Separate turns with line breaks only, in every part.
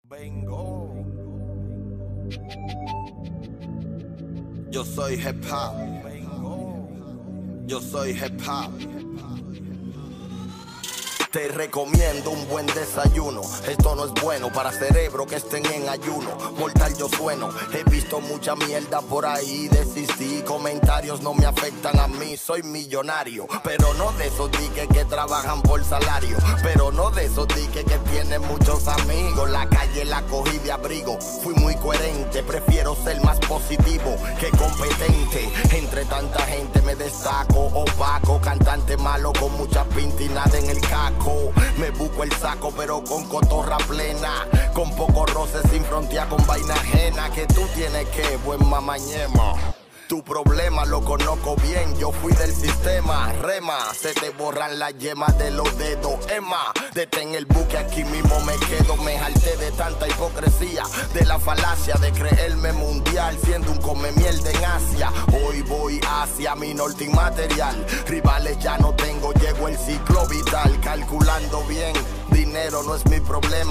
Vengo. Yo soy hip hop. Yo soy hip hop. Te recomiendo un buen desayuno. Esto no es bueno para cerebro que estén en ayuno. Mortal yo sueno. He visto mucha mierda por ahí. Desistí, comentarios no me afectan a mí. Soy millonario, pero no de esos diques que trabajan por salario. Pero no de esos diques que tienen muchos amigos. La calle la cogí de abrigo. Fui muy coherente, prefiero ser más positivo que competente. Entre tanta gente me destaco, opaco, cantante malo con mucha pinta y nada en el caco. Me busco el saco pero con cotorra plena, con poco roce sin frontear con vaina ajena. Que tú tienes que, buen mamañema. Tu problema lo conozco bien, yo fui del sistema. Rema, se te borran las yemas de los dedos. Emma, detén el buque, aquí mismo me quedo. Me jalté de tanta hipocresía, de la falacia de creerme mundial, siendo un come mierda en Asia. Hoy voy hacia mi norte inmaterial. Rivales ya no tengo, llego el ciclo vital. Calculando bien, dinero no es mi problema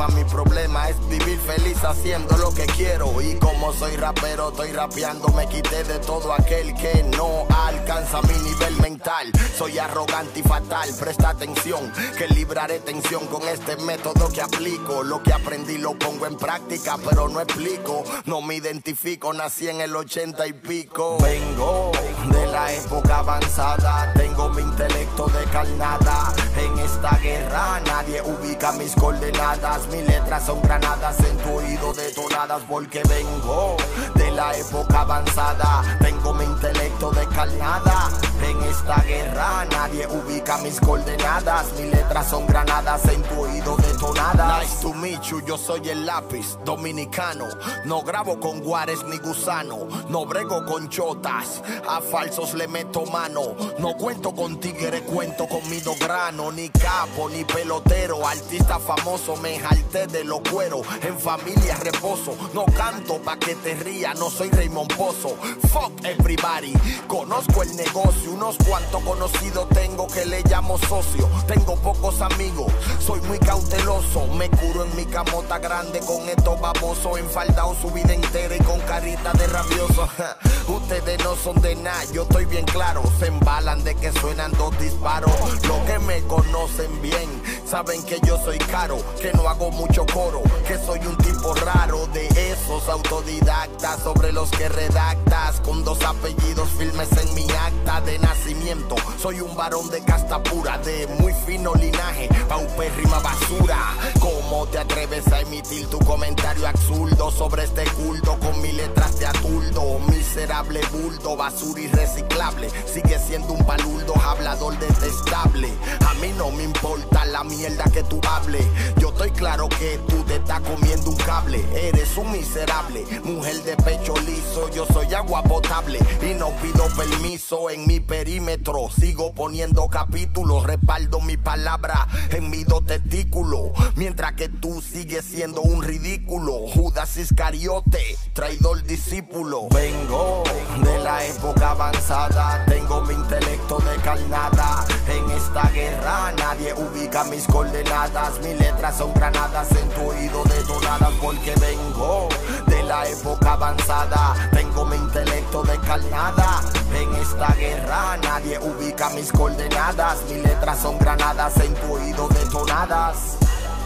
es vivir feliz haciendo lo que quiero. Y como soy rapero, estoy rapeando, me quité de todo aquel que no alcanza mi nivel mental. Soy arrogante y fatal, presta atención, que libraré tensión con este método que aplico. Lo que aprendí lo pongo en práctica, pero no explico. No me identifico, nací en el 80 y pico. Vengo de la época avanzada, tengo mi intelecto de carnada. En esta guerra nadie ubica mis coordenadas. Mis letras son granadas en tu oído detonadas, porque vengo de la época avanzada. Tengo mi intelecto de carnada. En esta guerra nadie ubica mis coordenadas. Mis letras son granadas en tu oído detonadas. Nice to meet you, yo soy el lápiz dominicano. No grabo con guares ni gusano. No brego con chotas, a falsos le meto mano. No cuento con tigre, cuento con mi grano. Ni capo, ni pelotero, artista famoso, me jalté de los cueros. En familia reposo, no canto pa' que te ría. No soy Raymond Pozo, fuck everybody. Conozco el negocio, unos cuantos conocidos tengo que le llamo socio. Tengo pocos amigos, soy muy cauteloso. Me curo en mi camota grande con estos babosos. Enfaldado su vida entera y con carita de rabioso. Ustedes no son de nada, yo estoy bien claro. Se embalan de que suenan dos disparos. Los que me conocen bien saben que yo soy caro, que no hago mucho coro, que soy un tipo raro. De esos autodidactas sobre los que redactas, con dos apellidos firmes en mi acta de nacimiento. Soy un varón de casta pura, de muy fino linaje, paupérrima basura. ¿Cómo te atreves a emitir tu comentario absurdo sobre este culto? Con mis letras te atuldo, miserable bulto, basura irreciclable. Sigue siendo un palurdo, hablador detestable. A mí no me importa la mierda que tú hables. Yo estoy claro que tú te estás comiendo un cable. Eres un miserable, mujer de pecho liso. Yo soy agua potable y no pido permiso en mi perímetro. Sigo poniendo capítulos, respaldo mi palabra en mis dos testículos. Mientras que tú sigues siendo un ridículo. Judas Iscariote, traidor discípulo. Vengo de la época avanzada, tengo mi intelecto de carnada. En esta guerra nadie ubica mis coordenadas. Mis letras son granadas en tu oído detonadas, porque vengo de la época avanzada. Tengo mi intelecto de carnada. En esta guerra nadie ubica mis coordenadas. Mis letras son granadas en tu oído detonadas.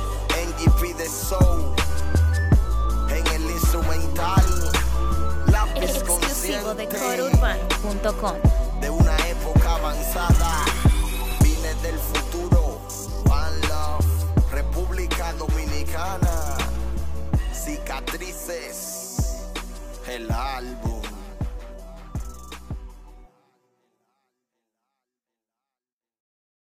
NGP de Soul en el instrumental. Lápiz
exclusivo de
consciente
coreurbano.com.
de una época avanzada. Vine del futuro. One Love, República Dominicana. Cicatrices, el álbum.